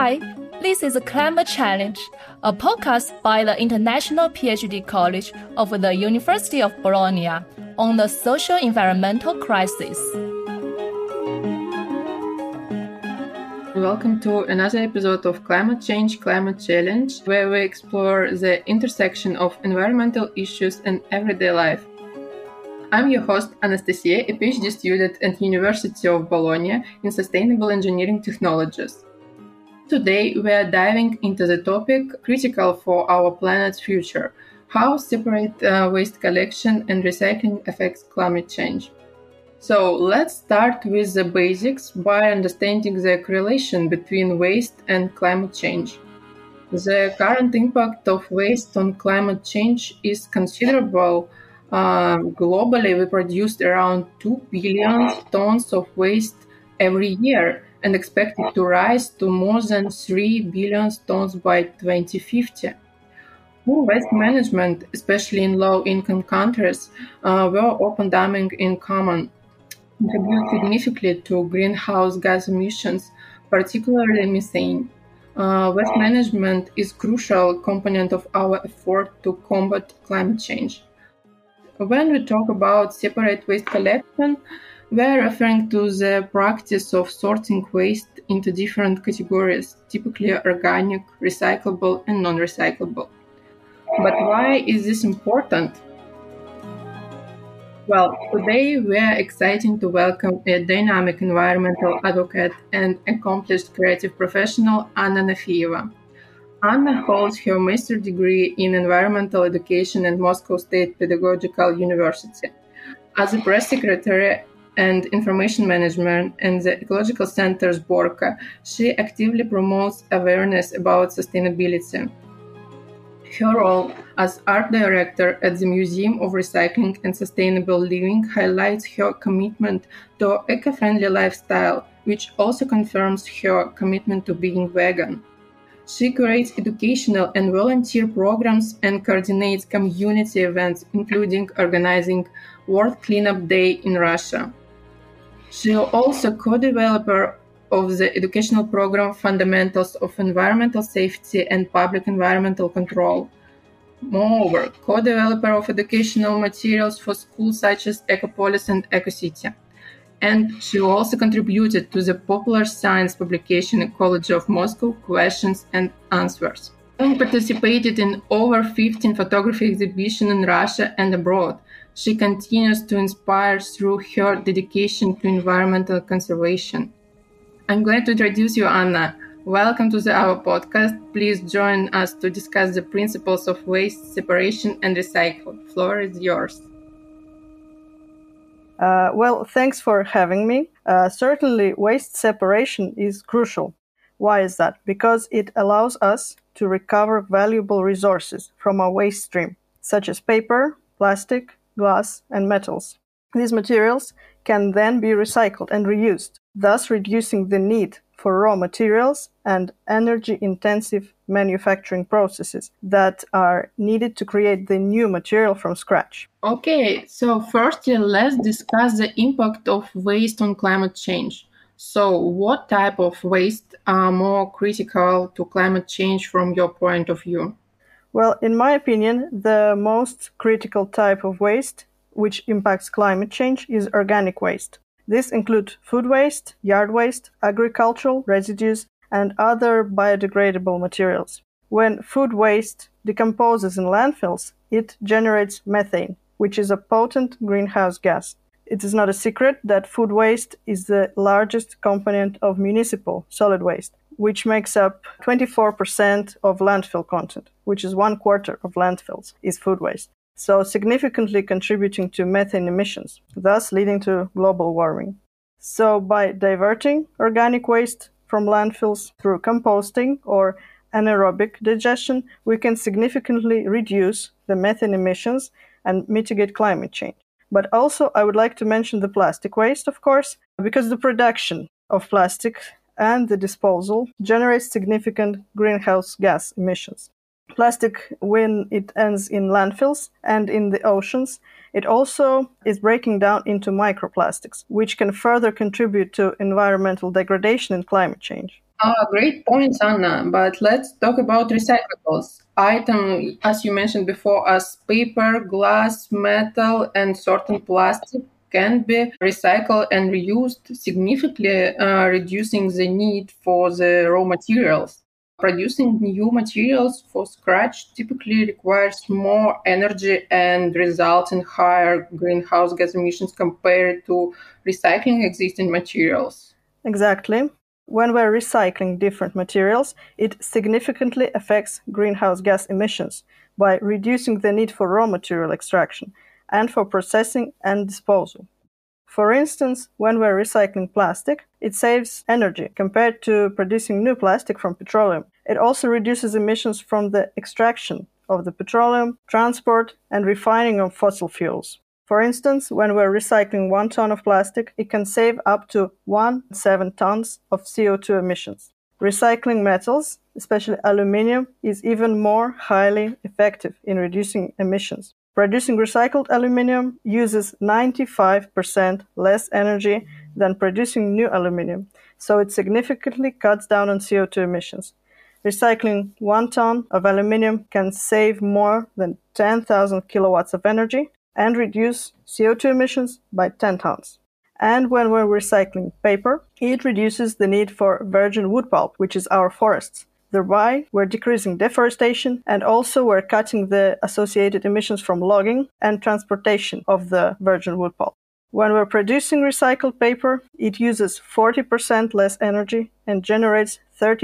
Hi, this is Climate Challenge, a podcast by the International PhD College of the University of Bologna on the social environmental crisis. Welcome to another episode of Climate Change, Climate Challenge, where we explore the intersection of environmental issues and everyday life. I'm your host, Anastasia, a PhD student at University of Bologna in Sustainable Engineering Technologies. Today, we are diving into the topic critical for our planet's future: how separate waste collection and recycling affects climate change. So let's start with the basics by understanding the correlation between waste and climate change. The current impact of waste on climate change is considerable. Globally, we produce around 2 billion tons of waste every year and expect it to rise to more than 3 billion tons by 2050. Poor waste management, especially in low-income countries, where open dumping is common, contribute significantly to greenhouse gas emissions, particularly methane. Waste management is a crucial component of our effort to combat climate change. When we talk about separate waste collection, we are referring to the practice of sorting waste into different categories, typically organic, recyclable, and non-recyclable. But why is this important? Well, today we are excited to welcome a dynamic environmental advocate and accomplished creative professional, Anna Nafiyeva. Anna holds her master's degree in environmental education at Moscow State Pedagogical University. As a press secretary and information management in the Ecological Center Sborka, she actively promotes awareness about sustainability. Her role as art director at the Museum of Recycling and Sustainable Living highlights her commitment to an eco-friendly lifestyle, which also confirms her commitment to being vegan. She curates educational and volunteer programs and coordinates community events, including organizing World Cleanup Day in Russia. She is also co-developer of the educational program Fundamentals of Environmental Safety and Public Environmental Control. Moreover, co-developer of educational materials for schools such as Ecopolis and EcoCity. And she also contributed to the popular science publication Ecology of Moscow, Questions and Answers. She participated in over 15 photography exhibitions in Russia and abroad. She continues to inspire through her dedication to environmental conservation. I'm glad to introduce you, Anna. Welcome to our podcast. Please join us to discuss the principles of waste separation and recycle. The floor is yours. Thanks for having me. Certainly, waste separation is crucial. Why is that? Because it allows us to recover valuable resources from our waste stream, such as paper, plastic, glass, and metals. These materials can then be recycled and reused, thus reducing the need for raw materials and energy-intensive manufacturing processes that are needed to create the new material from scratch. Okay, so firstly, let's discuss the impact of waste on climate change. So, what type of waste are more critical to climate change from your point of view? Well, in my opinion, the most critical type of waste which impacts climate change is organic waste. This includes food waste, yard waste, agricultural residues, and other biodegradable materials. When food waste decomposes in landfills, it generates methane, which is a potent greenhouse gas. It is not a secret that food waste is the largest component of municipal solid waste, which makes up 24% of landfill content, which is 1/4 of landfills is food waste. So significantly contributing to methane emissions, thus leading to global warming. So by diverting organic waste from landfills through composting or anaerobic digestion, we can significantly reduce the methane emissions and mitigate climate change. But also, I would like to mention the plastic waste, of course, because the production of plastic and the disposal generates significant greenhouse gas emissions. Plastic, when it ends in landfills and in the oceans, it also is breaking down into microplastics, which can further contribute to environmental degradation and climate change. Great points, Anna. But let's talk about recyclables. Item, as you mentioned before, as paper, glass, metal, and certain plastic can be recycled and reused, significantly reducing the need for the raw materials. Producing new materials for scratch typically requires more energy and results in higher greenhouse gas emissions compared to recycling existing materials. Exactly. When we're recycling different materials, it significantly affects greenhouse gas emissions by reducing the need for raw material extraction and for processing and disposal. For instance, when we're recycling plastic, it saves energy compared to producing new plastic from petroleum. It also reduces emissions from the extraction of the petroleum, transport, and refining of fossil fuels. For instance, when we're recycling 1 ton of plastic, it can save up to 1.7 tons of CO2 emissions. Recycling metals, especially aluminium, is even more highly effective in reducing emissions. Producing recycled aluminium uses 95% less energy than producing new aluminium, so it significantly cuts down on CO2 emissions. Recycling 1 ton of aluminium can save more than 10,000 kilowatts of energy and reduce CO2 emissions by 10 tons. And when we're recycling paper, it reduces the need for virgin wood pulp, which is our forests. Thereby, we're decreasing deforestation and also we're cutting the associated emissions from logging and transportation of the virgin wood pulp. When we're producing recycled paper, it uses 40% less energy and generates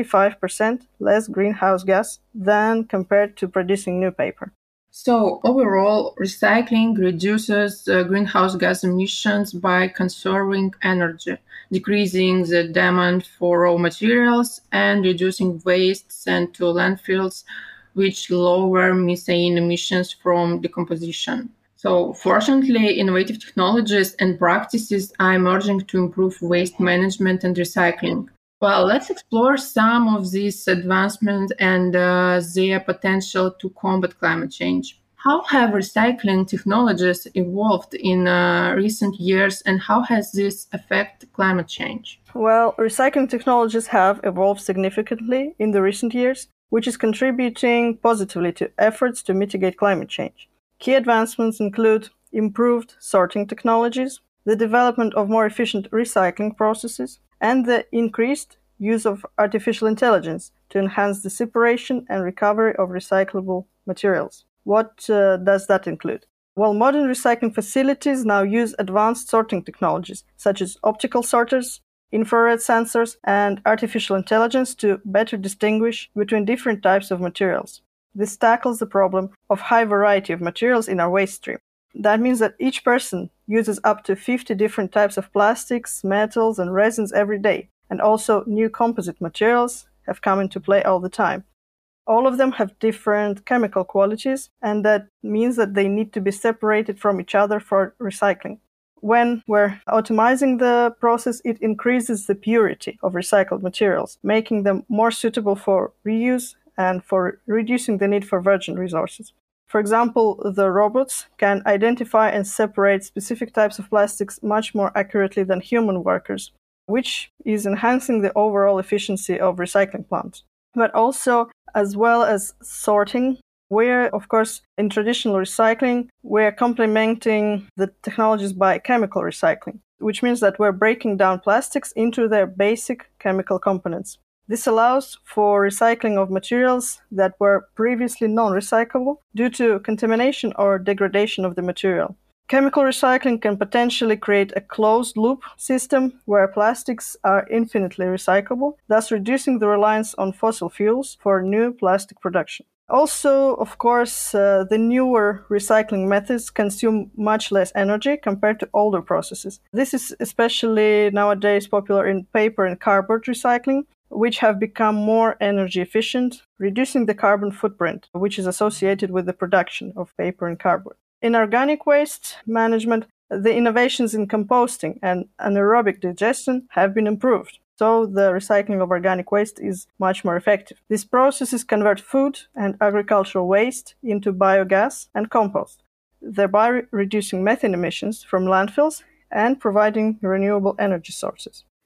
35% less greenhouse gas than compared to producing new paper. So, overall, recycling reduces greenhouse gas emissions by conserving energy, decreasing the demand for raw materials, and reducing waste sent to landfills, which lower methane emissions from decomposition. So, fortunately, innovative technologies and practices are emerging to improve waste management and recycling. Well, let's explore some of these advancements and their potential to combat climate change. How have recycling technologies evolved in recent years, and how has this affected climate change? Well, recycling technologies have evolved significantly in the recent years, which is contributing positively to efforts to mitigate climate change. Key advancements include improved sorting technologies, the development of more efficient recycling processes, and the increased use of artificial intelligence to enhance the separation and recovery of recyclable materials. What does that include? Well, modern recycling facilities now use advanced sorting technologies, such as optical sorters, infrared sensors, and artificial intelligence to better distinguish between different types of materials. This tackles the problem of high variety of materials in our waste stream. That means that each person uses up to 50 different types of plastics, metals, and resins every day, and also new composite materials have come into play all the time. All of them have different chemical qualities, and that means that they need to be separated from each other for recycling. When we're automizing the process, it increases the purity of recycled materials, making them more suitable for reuse and for reducing the need for virgin resources. For example, the robots can identify and separate specific types of plastics much more accurately than human workers, which is enhancing the overall efficiency of recycling plants. But also, as well as sorting, we're, of course, in traditional recycling, we're complementing the technologies by chemical recycling, which means that we're breaking down plastics into their basic chemical components. This allows for recycling of materials that were previously non-recyclable due to contamination or degradation of the material. Chemical recycling can potentially create a closed-loop system where plastics are infinitely recyclable, thus reducing the reliance on fossil fuels for new plastic production. Also, of course, the newer recycling methods consume much less energy compared to older processes. This is especially nowadays popular in paper and cardboard recycling, which have become more energy efficient, reducing the carbon footprint, which is associated with the production of paper and cardboard. In organic waste management, the innovations in composting and anaerobic digestion have been improved, so the recycling of organic waste is much more effective. These processes convert food and agricultural waste into biogas and compost, thereby reducing methane emissions from landfills and providing renewable energy sources.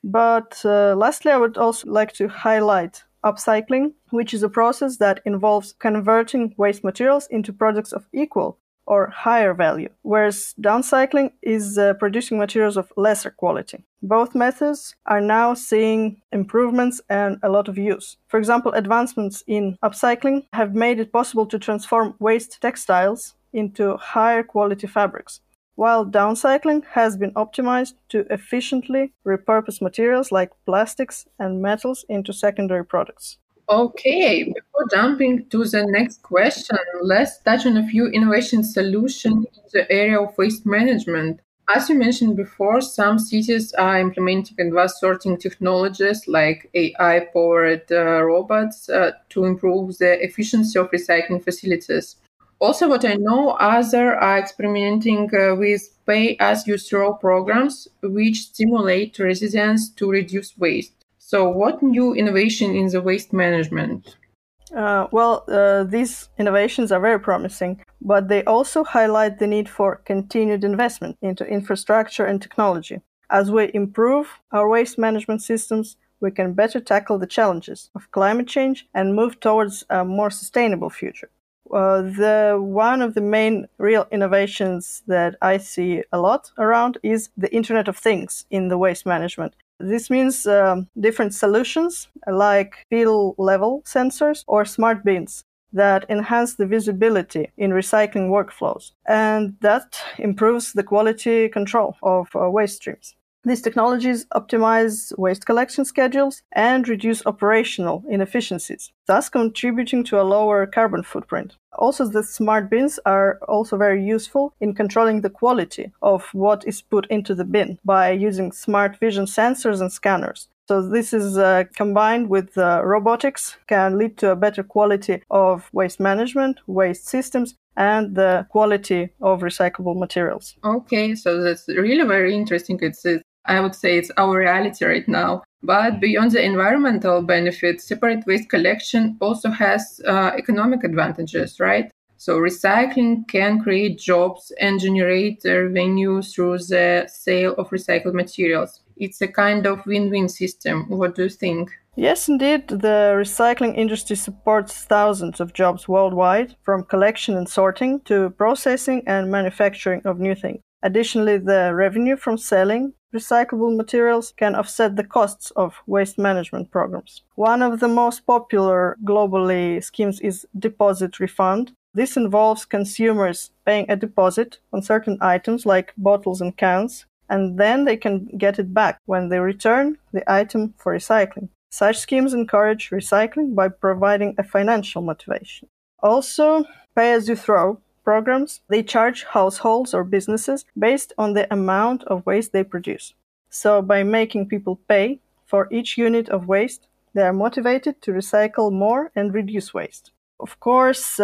But lastly, I would also like to highlight upcycling, which is a process that involves converting waste materials into products of equal or higher value, whereas downcycling is producing materials of lesser quality. Both methods are now seeing improvements and a lot of use. For example, advancements in upcycling have made it possible to transform waste textiles into higher quality fabrics, while downcycling has been optimized to efficiently repurpose materials like plastics and metals into secondary products. Okay, before jumping to the next question, let's touch on a few innovation solutions in the area of waste management. As you mentioned before, some cities are implementing advanced sorting technologies like AI powered robots to improve the efficiency of recycling facilities. Also, what I know, others are experimenting with pay as you throw programs, which stimulate residents to reduce waste. So, what new innovation in the waste management? These innovations are very promising, but they also highlight the need for continued investment into infrastructure and technology. As we improve our waste management systems, we can better tackle the challenges of climate change and move towards a more sustainable future. The one of the main real innovations that I see a lot around is the Internet of Things in the waste management. This means different solutions like field level sensors or smart bins that enhance the visibility in recycling workflows, and that improves the quality control of waste streams. These technologies optimize waste collection schedules and reduce operational inefficiencies, thus contributing to a lower carbon footprint. Also, the smart bins are also very useful in controlling the quality of what is put into the bin by using smart vision sensors and scanners. So this is combined with robotics can lead to a better quality of waste management, waste systems, and the quality of recyclable materials. Okay, so that's really very interesting. I would say it's our reality right now. But beyond the environmental benefits, separate waste collection also has economic advantages, right? So recycling can create jobs and generate revenue through the sale of recycled materials. It's a kind of win-win system. What do you think? Yes, indeed, the recycling industry supports thousands of jobs worldwide, from collection and sorting to processing and manufacturing of new things. Additionally, the revenue from selling recyclable materials can offset the costs of waste management programs. One of the most popular globally schemes is deposit refund. This involves consumers paying a deposit on certain items like bottles and cans, and then they can get it back when they return the item for recycling. Such schemes encourage recycling by providing a financial motivation. Also, pay-as-you-throw programs, they charge households or businesses based on the amount of waste they produce. So by making people pay for each unit of waste, they are motivated to recycle more and reduce waste. Of course,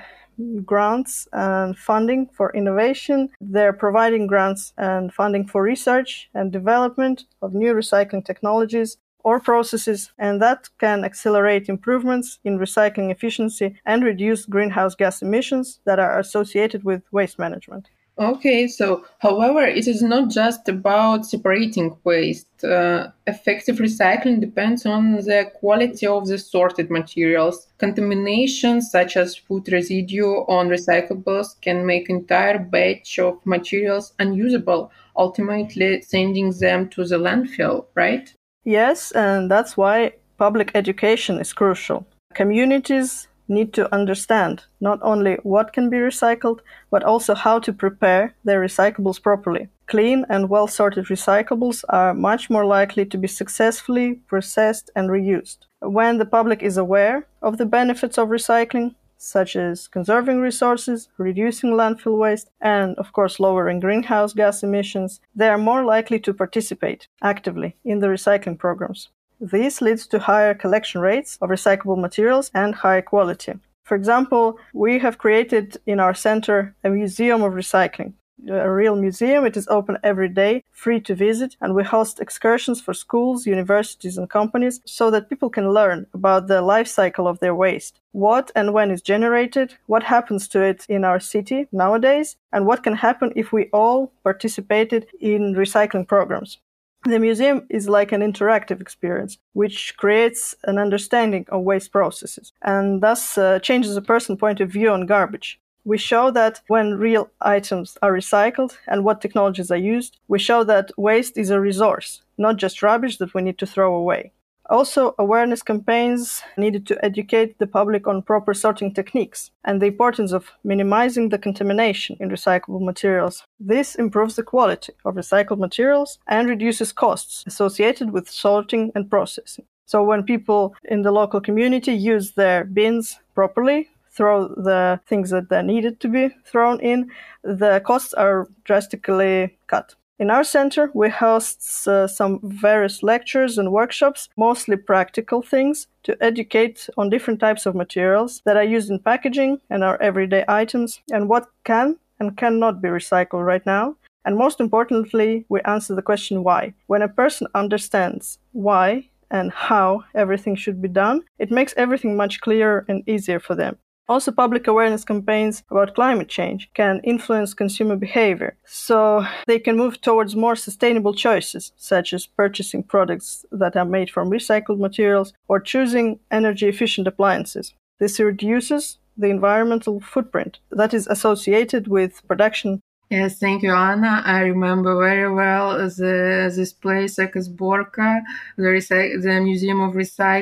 grants and funding for innovation. They're providing grants and funding for research and development of new recycling technologies or processes, and that can accelerate improvements in recycling efficiency and reduce greenhouse gas emissions that are associated with waste management. Okay, so however, it is not just about separating waste. Effective recycling depends on the quality of the sorted materials. Contamination, such as food residue on recyclables, can make entire batch of materials unusable, ultimately sending them to the landfill, right? Yes, and that's why public education is crucial. Communities need to understand not only what can be recycled, but also how to prepare their recyclables properly. Clean and well-sorted recyclables are much more likely to be successfully processed and reused. When the public is aware of the benefits of recycling, such as conserving resources, reducing landfill waste, and, of course, lowering greenhouse gas emissions, they are more likely to participate actively in the recycling programs. This leads to higher collection rates of recyclable materials and higher quality. For example, we have created in our center a museum of recycling. A real museum. It is open every day, free to visit, and we host excursions for schools, universities, and companies so that people can learn about the life cycle of their waste, what and when it's generated, what happens to it in our city nowadays, and what can happen if we all participated in recycling programs. The museum is like an interactive experience, which creates an understanding of waste processes and thus changes a person's point of view on garbage. We show that when real items are recycled and what technologies are used, we show that waste is a resource, not just rubbish that we need to throw away. Also, awareness campaigns needed to educate the public on proper sorting techniques and the importance of minimizing the contamination in recyclable materials. This improves the quality of recycled materials and reduces costs associated with sorting and processing. So when people in the local community use their bins properly, throw the things that are needed to be thrown in, the costs are drastically cut. In our center, we host some various lectures and workshops, mostly practical things, to educate on different types of materials that are used in packaging and our everyday items, and what can and cannot be recycled right now. And most importantly, we answer the question why. When a person understands why and how everything should be done, it makes everything much clearer and easier for them. Also, public awareness campaigns about climate change can influence consumer behavior, so they can move towards more sustainable choices, such as purchasing products that are made from recycled materials or choosing energy-efficient appliances. This reduces the environmental footprint that is associated with production. Yes, thank you, Anna. I remember very well this place, Ekasborka, the Museum of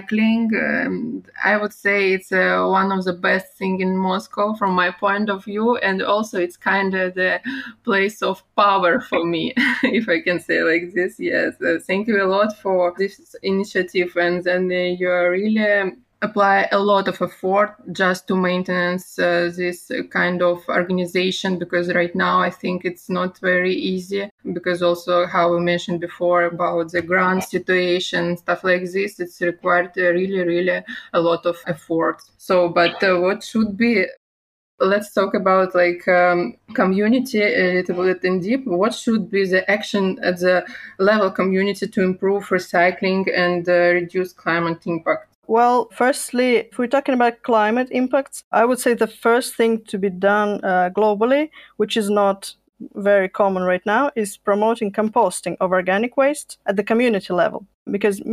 Recycling. I would say it's one of the best things in Moscow from my point of view, and also it's kind of the place of power for me, if I can say like this. Yes, thank you a lot for this initiative, and then you are really apply a lot of effort just to maintenance this kind of organization, because right now I think it's not very easy, because also how we mentioned before about the grant situation, stuff like this, it's required really a lot of effort. So, but what should be, let's talk about like community a little bit in deep. What should be the action at the level community to improve recycling and reduce climate impact? Well, firstly, if we're talking about climate impacts, I would say the first thing to be done globally, which is not very common right now, is promoting composting of organic waste at the community level. Because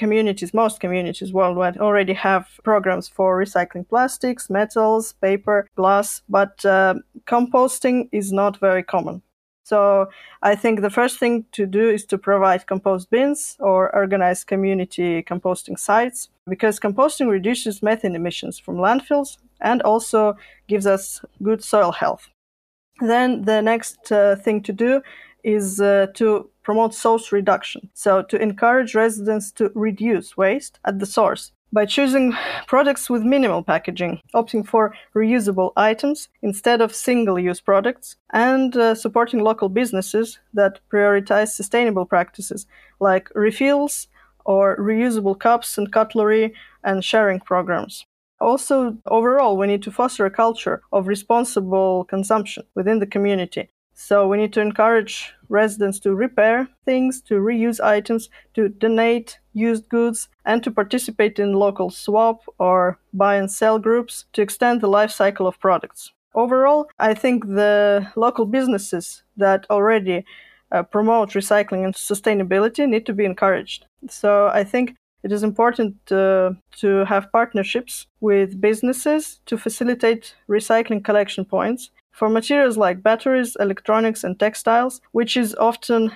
most communities worldwide already have programs for recycling plastics, metals, paper, glass, but composting is not very common. So I think the first thing to do is to provide compost bins or organize community composting sites, because composting reduces methane emissions from landfills and also gives us good soil health. Then the next thing to do is to promote source reduction. So to encourage residents to reduce waste at the source by choosing products with minimal packaging, opting for reusable items instead of single-use products, and supporting local businesses that prioritize sustainable practices like refills or reusable cups and cutlery and sharing programs. Also, overall, we need to foster a culture of responsible consumption within the community. So we need to encourage residents to repair things, to reuse items, to donate used goods, and to participate in local swap or buy and sell groups to extend the life cycle of products. Overall, I think the local businesses that already promote recycling and sustainability need to be encouraged. So I think it is important to have partnerships with businesses to facilitate recycling collection points for materials like batteries, electronics, and textiles, which is often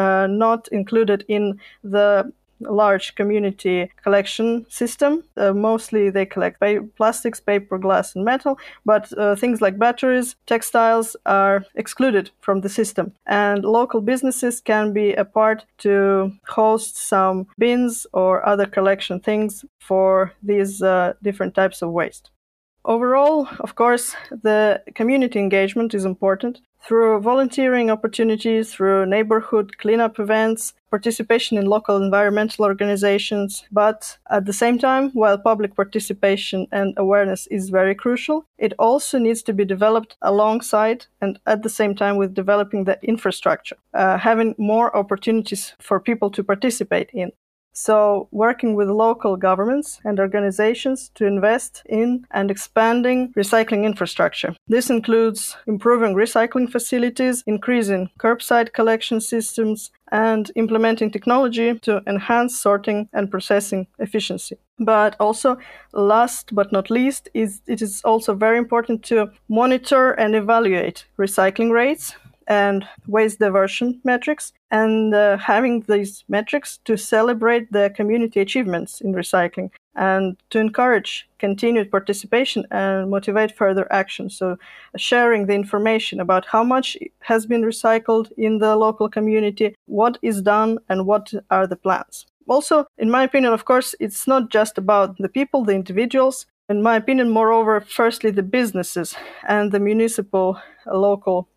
not included in the large community collection system. Mostly they collect plastics, paper, glass, and metal, but things like batteries, textiles are excluded from the system. And local businesses can be a part to host some bins or other collection things for these different types of waste. Overall, of course, the community engagement is important through volunteering opportunities, through neighborhood cleanup events, participation in local environmental organizations. But at the same time, while public participation and awareness is very crucial, it also needs to be developed alongside and at the same time with developing the infrastructure, having more opportunities for people to participate in. So working with local governments and organizations to invest in and expanding recycling infrastructure. This includes improving recycling facilities, increasing curbside collection systems, and implementing technology to enhance sorting and processing efficiency. But also, last but not least, it is also very important to monitor and evaluate recycling rates and waste diversion metrics, and having these metrics to celebrate the community achievements in recycling and to encourage continued participation and motivate further action. So sharing the information about how much has been recycled in the local community, what is done, and what are the plans. Also, in my opinion, of course, it's not just about the people, the individuals. In my opinion, moreover, firstly, the businesses and the municipal, local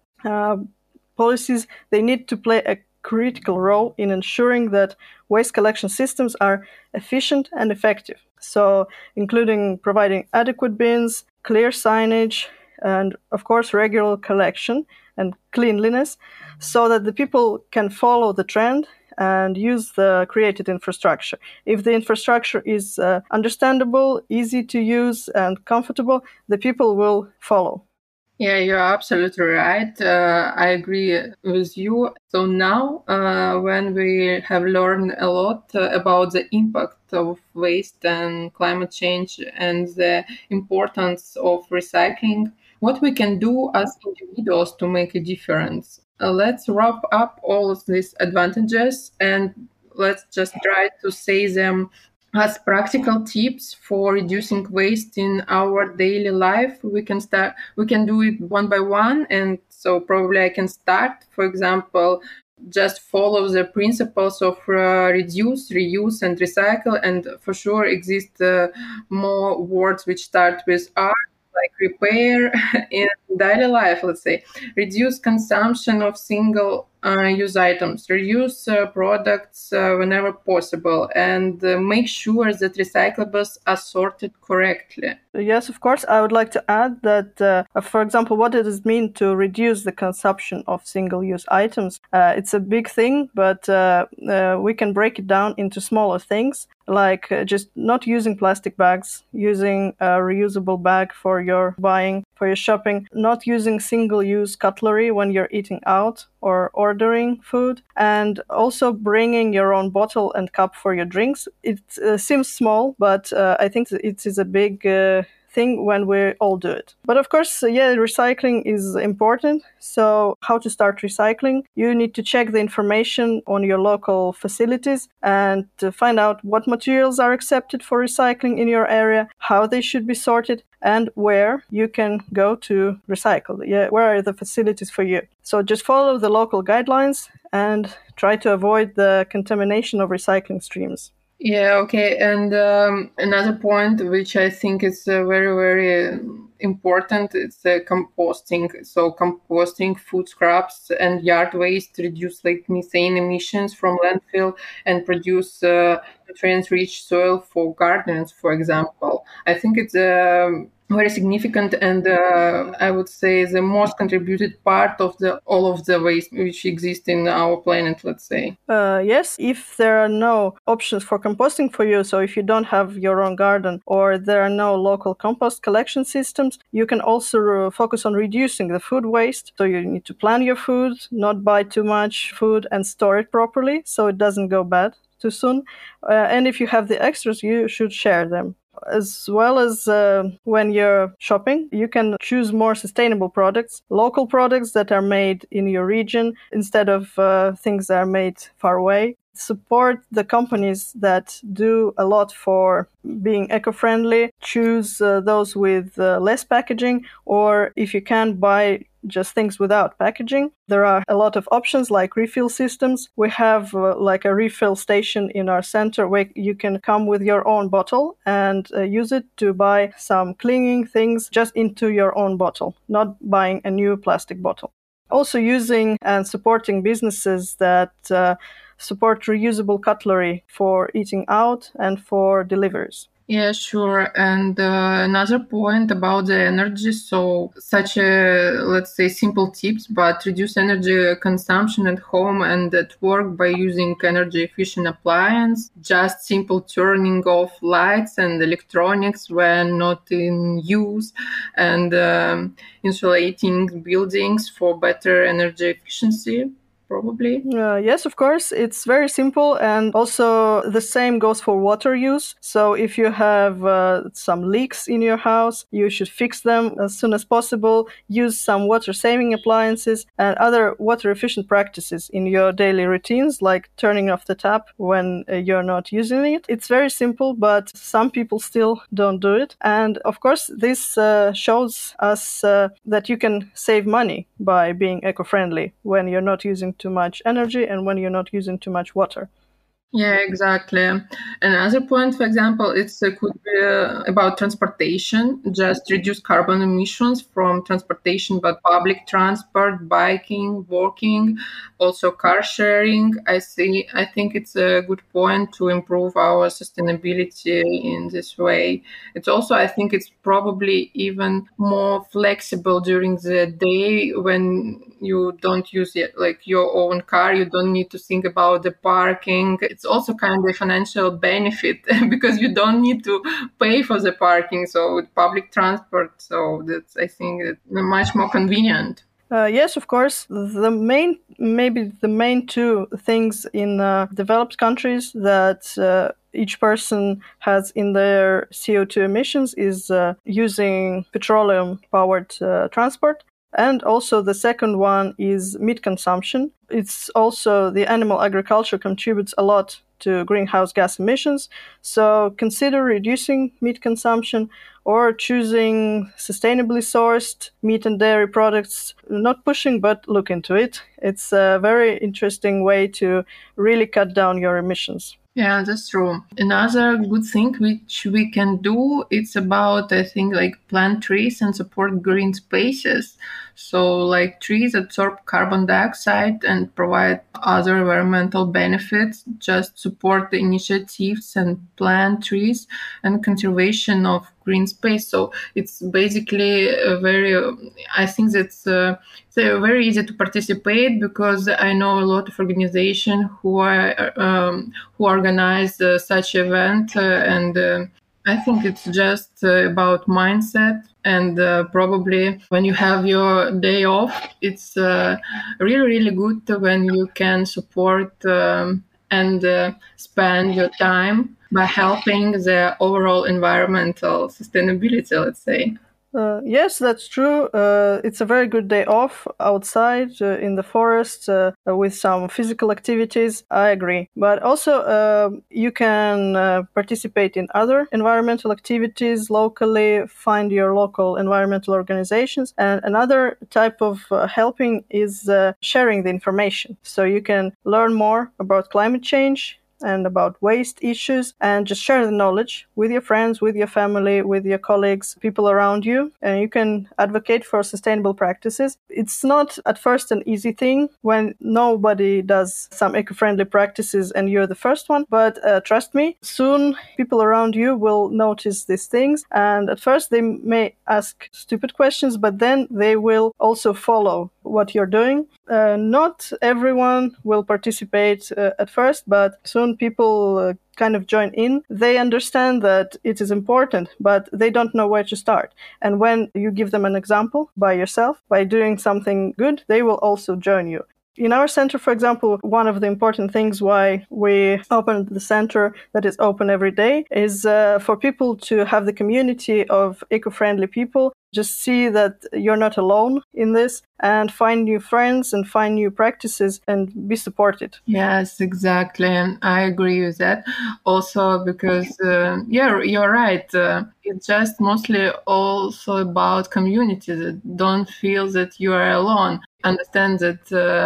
policies, they need to play a critical role in ensuring that waste collection systems are efficient and effective. So, including providing adequate bins, clear signage, and of course, regular collection and cleanliness, so that the people can follow the trend and use the created infrastructure. If the infrastructure is understandable, easy to use, and comfortable, the people will follow. Yeah, you're absolutely right. I agree with you. So now, when we have learned a lot about the impact of waste and climate change and the importance of recycling, what we can do as individuals to make a difference. Let's wrap up all of these advantages and let's just try to say them as practical tips for reducing waste in our daily life. We can do it one by one, and so probably I can start. For example, just follow the principles of reduce, reuse, and recycle. And for sure exist more words which start with R, like repair. In daily life, let's say reduce consumption of single use items, reuse products whenever possible, and make sure that recyclables are sorted correctly. Yes, of course. I would like to add that, for example, what does it mean to reduce the consumption of single-use items? It's a big thing, but we can break it down into smaller things, like just not using plastic bags, using a reusable bag for your buying, for your shopping, not using single-use cutlery when you're eating out or ordering food, and also bringing your own bottle and cup for your drinks. It seems small, but I think it is a big thing when we all do it. But of course, recycling is important. So how to start recycling? You need to check the information on your local facilities and to find out what materials are accepted for recycling in your area, how they should be sorted, and where you can go to recycle. Where are the facilities for you? So just follow the local guidelines and try to avoid the contamination of recycling streams. Yeah, okay. And another point which I think is very, very important is composting. So composting food scraps and yard waste reduce like methane emissions from landfill and produce nutrient-rich soil for gardens, for example. I think it's very significant, and I would say the most contributed part of all of the waste which exists in our planet, let's say. Yes, if there are no options for composting for you, so if you don't have your own garden or there are no local compost collection systems, you can also focus on reducing the food waste. So you need to plan your food, not buy too much food, and store it properly so it doesn't go bad too soon. And if you have the extras, you should share them. As well as when you're shopping, you can choose more sustainable products, local products that are made in your region instead of things that are made far away. Support the companies that do a lot for being eco-friendly. Choose those with less packaging, or if you can, buy just things without packaging. There are a lot of options like refill systems. We have like a refill station in our center where you can come with your own bottle and use it to buy some cleaning things just into your own bottle, not buying a new plastic bottle. Also using and supporting businesses that support reusable cutlery for eating out and for deliveries. Yeah, sure. And another point about the energy. So, such a, let's say, simple tips, but reduce energy consumption at home and at work by using energy efficient appliance. Just simple turning off lights and electronics when not in use, and insulating buildings for better energy efficiency. Probably. Yes, of course. It's very simple, and also the same goes for water use. So if you have some leaks in your house, you should fix them as soon as possible. Use some water-saving appliances and other water-efficient practices in your daily routines, like turning off the tap when you're not using it. It's very simple, but some people still don't do it. And of course, this shows us that you can save money by being eco-friendly when you're not using too much energy and when you're not using too much water. Yeah, exactly. Another point, for example, could be about transportation. Just reduce carbon emissions from transportation, but public transport, biking, walking, also car sharing. I think it's a good point to improve our sustainability in this way. It's also, I think, it's probably even more flexible during the day when you don't use it, like your own car. You don't need to think about the parking. It's also kind of a financial benefit because you don't need to pay for the parking. So with public transport, so that's, I think, it's much more convenient. Yes, of course. Maybe the main two things in developed countries that each person has in their CO2 emissions is using petroleum-powered transport. And also the second one is meat consumption. It's also the animal agriculture contributes a lot to greenhouse gas emissions. So consider reducing meat consumption or choosing sustainably sourced meat and dairy products. Not pushing, but look into it. It's a very interesting way to really cut down your emissions. Yeah, that's true. Another good thing which we can do, it's about, I think, like plant trees and support green spaces. So like trees absorb carbon dioxide and provide other environmental benefits. Just support the initiatives and plant trees and conservation of green space. So it's basically I think that's they're very easy to participate because I know a lot of organizations who organize such event, and I think it's just about mindset. And probably when you have your day off, it's really, really good when you can support and spend your time by helping the overall environmental sustainability, let's say. Yes, that's true. It's a very good day off outside in the forest with some physical activities. I agree. But also, you can participate in other environmental activities locally, find your local environmental organizations. And another type of helping is sharing the information. So you can learn more about climate change and about waste issues and just share the knowledge with your friends, with your family, with your colleagues, people around you, and you can advocate for sustainable practices. It's not at first an easy thing when nobody does some eco-friendly practices and you're the first one, but trust me, soon people around you will notice these things, and at first they may ask stupid questions, but then they will also follow what you're doing. Not everyone will participate at first, but soon people kind of join in. They understand that it is important, but they don't know where to start. And when you give them an example by yourself, by doing something good, they will also join you. In our center, for example, one of the important things why we opened the center that is open every day is for people to have the community of eco-friendly people. Just see that you're not alone in this and find new friends and find new practices and be supported. Yes, exactly. And I agree with that. Also, because, yeah, you're right. It's just mostly also about community that don't feel that you are alone. Understand that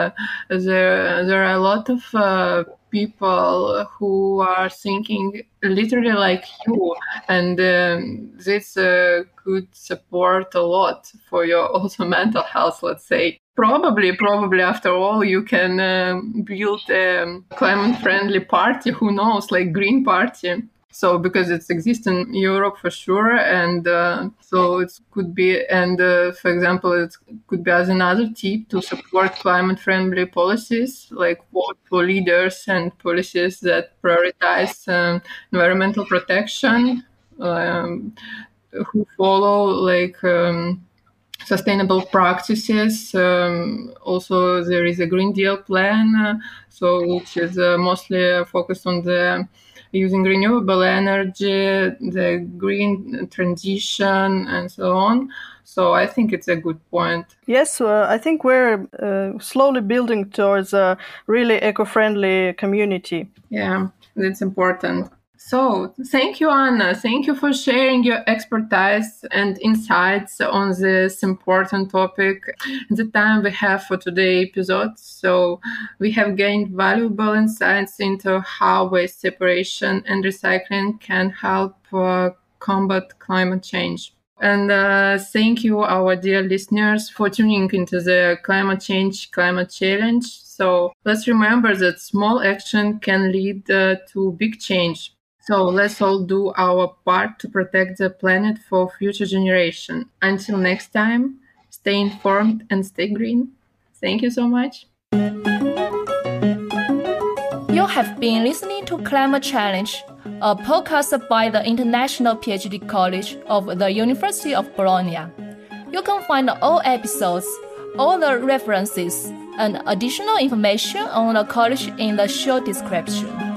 there are a lot of people who are thinking literally like you, and this could support a lot for your also mental health, let's say. Probably after all, you can build a climate-friendly party, who knows, like Green Party. So because it exists in Europe for sure, and so it could be, and for example, it could be as another tip to support climate-friendly policies, like vote for leaders and policies that prioritize environmental protection, who follow sustainable practices. Also, there is a Green Deal plan, which is mostly focused on the using renewable energy, the green transition, and so on. So I think it's a good point. Yes, I think we're slowly building towards a really eco-friendly community. Yeah, that's important. So, thank you, Anna. Thank you for sharing your expertise and insights on this important topic. The time we have for today's episode. So, we have gained valuable insights into how waste separation and recycling can help combat climate change. And thank you, our dear listeners, for tuning into the Climate Challenge. So, let's remember that small action can lead to big change. So let's all do our part to protect the planet for future generations. Until next time, stay informed and stay green. Thank you so much. You have been listening to Climate Challenge, a podcast by the International PhD College of the University of Bologna. You can find all episodes, all the references, and additional information on the college in the show description.